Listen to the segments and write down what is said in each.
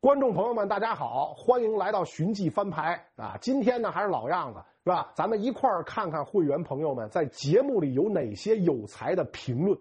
观众朋友们，大家好，欢迎来到寻迹翻牌啊！今天呢还是老样子，是吧？咱们一块儿看看会员朋友们在节目里有哪些有才的评论。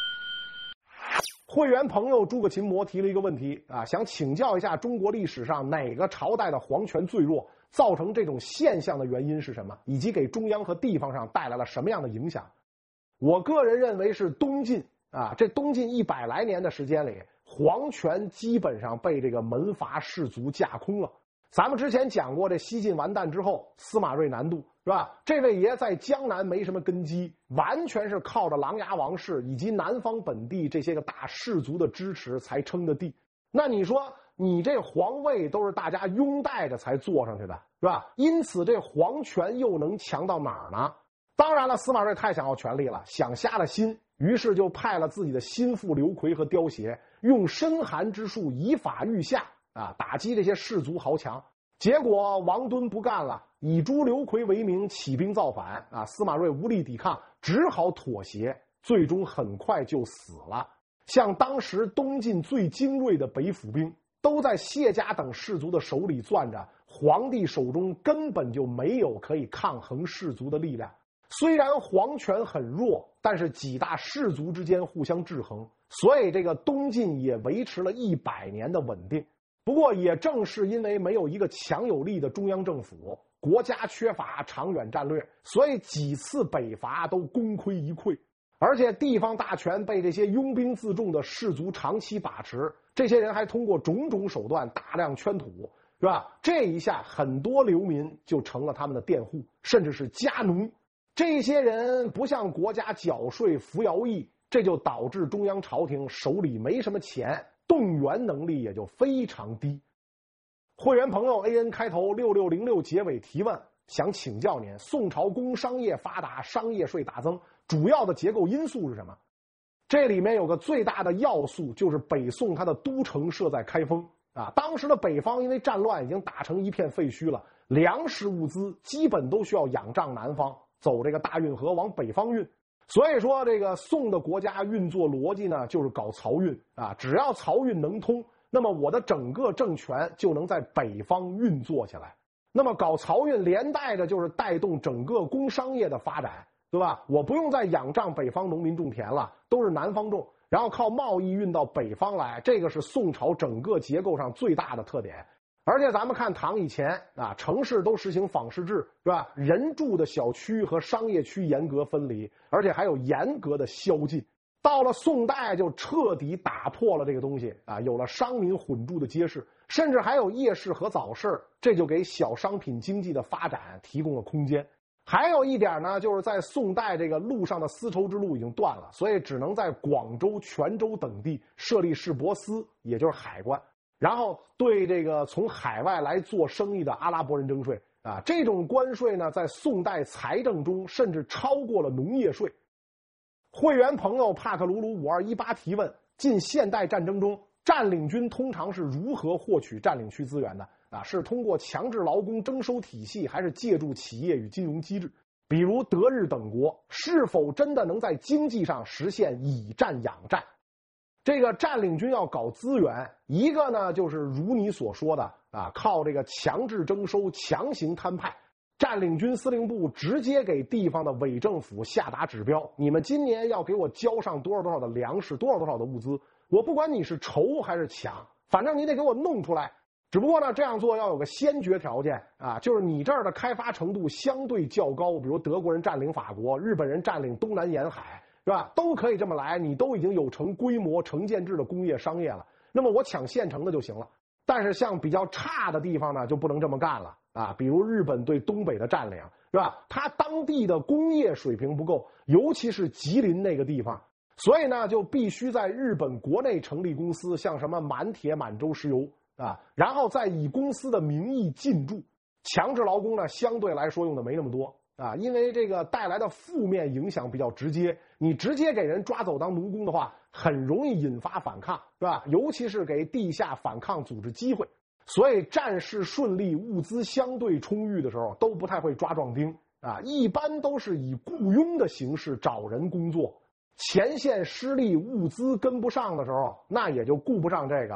会员朋友诸葛琴魔提了一个问题啊，想请教一下中国历史上哪个朝代的皇权最弱，造成这种现象的原因是什么，以及给中央和地方上带来了什么样的影响？我个人认为是东晋啊，这东晋100来年的时间里，皇权基本上被这个门阀士族架空了。咱们之前讲过，这西晋完蛋之后，司马睿南渡，是吧？这位爷在江南没什么根基，完全是靠着琅琊王氏以及南方本地这些个大士族的支持才称的地。那你说，你这皇位都是大家拥戴着才坐上去的，是吧？因此，这皇权又能强到哪儿呢？当然了，司马睿太想要权力了，想瞎了心，于是就派了自己的心腹刘奎和刁协，用深寒之术以法御下啊，打击这些士族豪强。结果王敦不干了，以诛刘奎为名起兵造反啊，司马睿无力抵抗，只好妥协，最终很快就死了。像当时东晋最精锐的北府兵都在谢家等士族的手里攥着，皇帝手中根本就没有可以抗衡士族的力量。虽然皇权很弱，但是几大士族之间互相制衡，所以这个东晋也维持了100年的稳定。不过也正是因为没有一个强有力的中央政府，国家缺乏长远战略，所以几次北伐都功亏一篑。而且地方大权被这些拥兵自重的士族长期把持，这些人还通过种种手段大量圈土，是吧？这一下很多流民就成了他们的佃户，甚至是家奴。这些人不向国家缴税服徭役，这就导致中央朝廷手里没什么钱，动员能力也就非常低。会员朋友 AN 开头6606结尾提问，想请教您，宋朝工商业发达，商业税大增，主要的结构因素是什么？这里面有个最大的要素，就是北宋它的都城设在开封啊。当时的北方因为战乱已经打成一片废墟了，粮食物资基本都需要仰仗南方，走这个大运河往北方运。所以说这个宋的国家运作逻辑呢，就是搞漕运啊，只要漕运能通，那么我的整个政权就能在北方运作起来。那么搞漕运连带着就是带动整个工商业的发展，对吧？我不用再仰仗北方农民种田了，都是南方种，然后靠贸易运到北方来，这个是宋朝整个结构上最大的特点。而且咱们看唐以前啊，城市都实行坊市制，是吧？人住的小区和商业区严格分离，而且还有严格的宵禁。到了宋代就彻底打破了这个东西啊，有了商民混住的街市，甚至还有夜市和早市，这就给小商品经济的发展提供了空间。还有一点呢，就是在宋代这个陆上的丝绸之路已经断了，所以只能在广州、泉州等地设立市舶司，也就是海关。然后对这个从海外来做生意的阿拉伯人征税啊，这种关税呢，在宋代财政中甚至超过了农业税。会员朋友帕克鲁鲁5218提问：近现代战争中，占领军通常是如何获取占领区资源的？啊，是通过强制劳工征收体系，还是借助企业与金融机制？比如德日等国，是否真的能在经济上实现以战养战？这个占领军要搞资源，一个呢就是如你所说的啊，靠这个强制征收、强行摊派。占领军司令部直接给地方的伪政府下达指标，你们今年要给我交上多少多少的粮食，多少多少的物资，我不管你是筹还是抢，反正你得给我弄出来。只不过呢，这样做要有个先决条件啊，就是你这儿的开发程度相对较高，比如德国人占领法国，日本人占领东南沿海，是吧？都可以这么来，你都已经有成规模、成建制的工业商业了，那么我抢现成的就行了。但是像比较差的地方呢，就不能这么干了啊！比如日本对东北的占领，是吧？它当地的工业水平不够，尤其是吉林那个地方，所以呢，就必须在日本国内成立公司，像什么满铁、满洲石油啊，然后再以公司的名义进驻。强制劳工呢，相对来说用的没那么多啊，因为这个带来的负面影响比较直接，你直接给人抓走当奴工的话，很容易引发反抗，是吧？尤其是给地下反抗组织机会。所以战事顺利、物资相对充裕的时候，都不太会抓壮丁啊，一般都是以雇佣的形式找人工作。前线失利、物资跟不上的时候，那也就顾不上这个了，是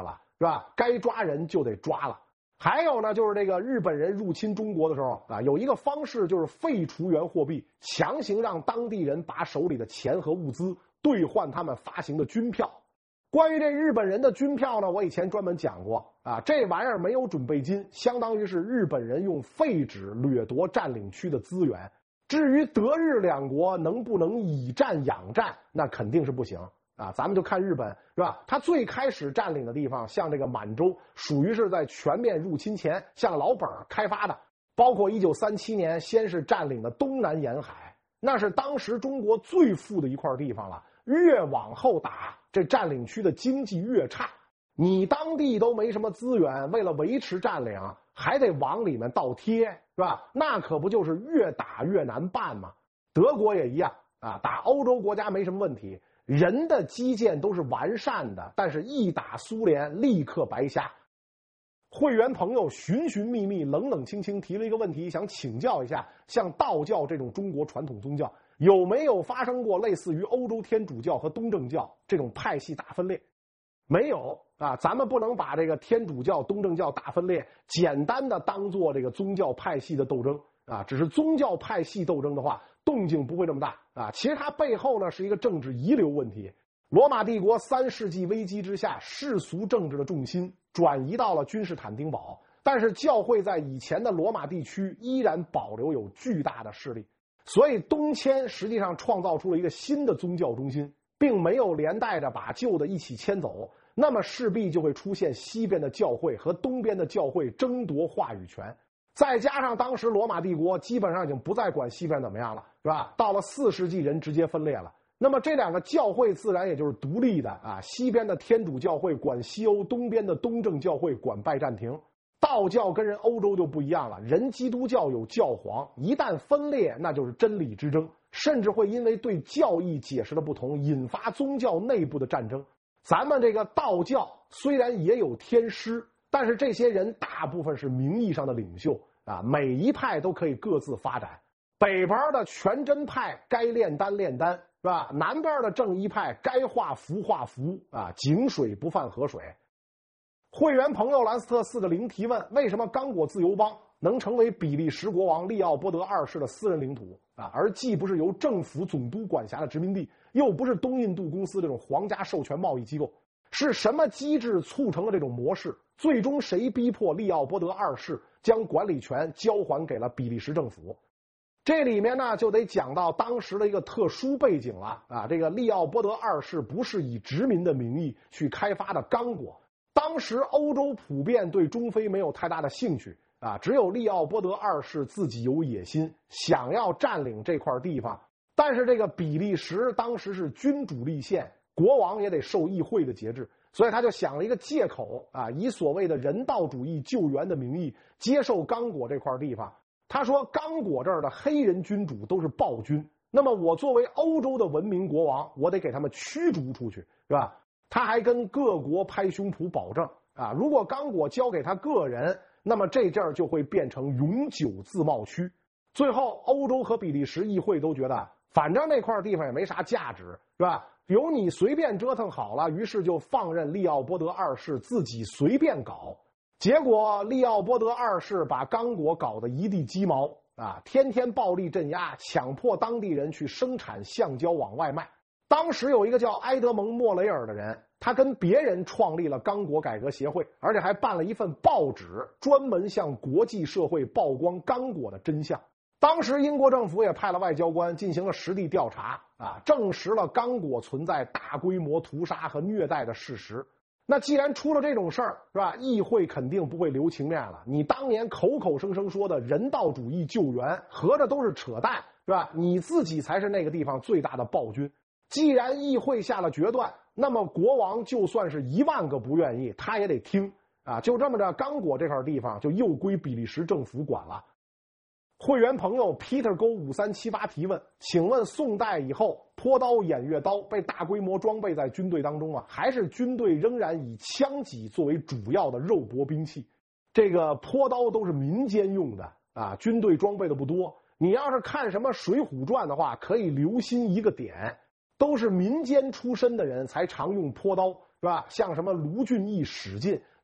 吧？该抓人就得抓了。还有呢，就是这个日本人入侵中国的时候啊，有一个方式就是废除原货币，强行让当地人把手里的钱和物资兑换他们发行的军票。关于这日本人的军票呢，我以前专门讲过啊，这玩意儿没有准备金，相当于是日本人用废纸掠夺占领区的资源。至于德日两国能不能以战养战，那肯定是不行啊。咱们就看日本是吧？他最开始占领的地方，像这个满洲，属于是在全面入侵前向老本开发的，包括1937年先是占领的东南沿海，那是当时中国最富的一块地方了。越往后打，这占领区的经济越差，你当地都没什么资源，为了维持占领，还得往里面倒贴，是吧？那可不就是越打越难办吗？德国也一样啊，打欧洲国家没什么问题，人的基建都是完善的，但是一打苏联立刻白瞎。会员朋友寻寻觅觅、冷冷清清提了一个问题，想请教一下，像道教这种中国传统宗教，有没有发生过类似于欧洲天主教和东正教这种派系大分裂？没有啊，咱们不能把这个天主教、东正教大分裂简单的当做这个宗教派系的斗争啊，只是宗教派系斗争的话，动静不会这么大啊。其实它背后呢是一个政治遗留问题。罗马帝国3世纪危机之下，世俗政治的重心转移到了君士坦丁堡，但是教会在以前的罗马地区依然保留有巨大的势力，所以东迁实际上创造出了一个新的宗教中心，并没有连带着把旧的一起迁走，那么势必就会出现西边的教会和东边的教会争夺话语权。再加上当时罗马帝国基本上已经不再管西边怎么样了，是吧？到了4世纪人直接分裂了，那么这两个教会自然也就是独立的啊，西边的天主教会管西欧，东边的东正教会管拜占庭。道教跟人欧洲就不一样了，人基督教有教皇，一旦分裂那就是真理之争，甚至会因为对教义解释的不同引发宗教内部的战争。咱们这个道教虽然也有天师，但是这些人大部分是名义上的领袖啊，每一派都可以各自发展。北边的全真派该炼丹炼丹，是吧？南边的正一派该画符画符啊，井水不犯河水。会员朋友兰斯特4个0提问：为什么刚果自由邦能成为比利时国王利奥波德2世的私人领土啊？而既不是由政府总督管辖的殖民地，又不是东印度公司这种皇家授权贸易机构，是什么机制促成了这种模式？最终谁逼迫利奥波德2世将管理权交还给了比利时政府？这里面呢就得讲到当时的一个特殊背景了啊！这个利奥波德2世不是以殖民的名义去开发的刚果，当时欧洲普遍对中非没有太大的兴趣啊，只有利奥波德2世自己有野心，想要占领这块地方。但是这个比利时当时是君主立宪，国王也得受议会的节制，所以他就想了一个借口啊，以所谓的人道主义救援的名义接受刚果这块地方。他说刚果这儿的黑人君主都是暴君，那么我作为欧洲的文明国王，我得给他们驱逐出去，是吧？他还跟各国拍胸脯保证啊，如果刚果交给他个人，那么这阵儿就会变成永久自贸区。最后欧洲和比利时议会都觉得反正那块地方也没啥价值，是吧？由你随便折腾好了，于是就放任利奥波德2世自己随便搞。结果利奥波德2世把刚果搞得一地鸡毛啊，天天暴力镇压，强迫当地人去生产橡胶往外卖。当时有一个叫埃德蒙·莫雷尔的人，他跟别人创立了刚果改革协会，而且还办了一份报纸，专门向国际社会曝光刚果的真相。当时英国政府也派了外交官进行了实地调查啊，证实了刚果存在大规模屠杀和虐待的事实。那既然出了这种事儿，是吧？议会肯定不会留情面了。你当年口口声声说的人道主义救援，合着都是扯淡，是吧？你自己才是那个地方最大的暴君。既然议会下了决断，那么国王就算是1万个不愿意，他也得听啊！就这么着，刚果这块地方就又归比利时政府管了。会员朋友 Peter 勾5378提问：请问宋代以后，坡刀、偃月刀被大规模装备在军队当中啊，还是军队仍然以枪戟作为主要的肉搏兵器？这个坡刀都是民间用的啊，军队装备的不多。你要是看什么《水浒传》的话，可以留心一个点，都是民间出身的人才常用坡刀，是吧？像什么卢俊义、史进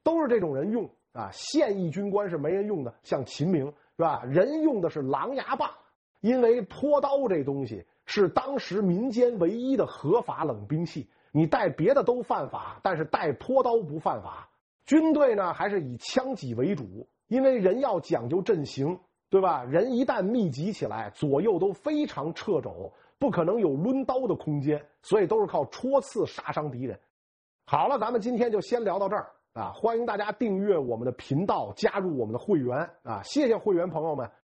都是这种人用啊。现役军官是没人用的，像秦明是吧？人用的是狼牙棒，因为拖刀这东西是当时民间唯一的合法冷兵器，你带别的都犯法，但是带拖刀不犯法。军队呢还是以枪戟为主，因为人要讲究阵型，对吧？人一旦密集起来，左右都非常掣肘，不可能有抡刀的空间，所以都是靠戳刺杀伤敌人。好了，咱们今天就先聊到这儿啊！欢迎大家订阅我们的频道，加入我们的会员啊！谢谢会员朋友们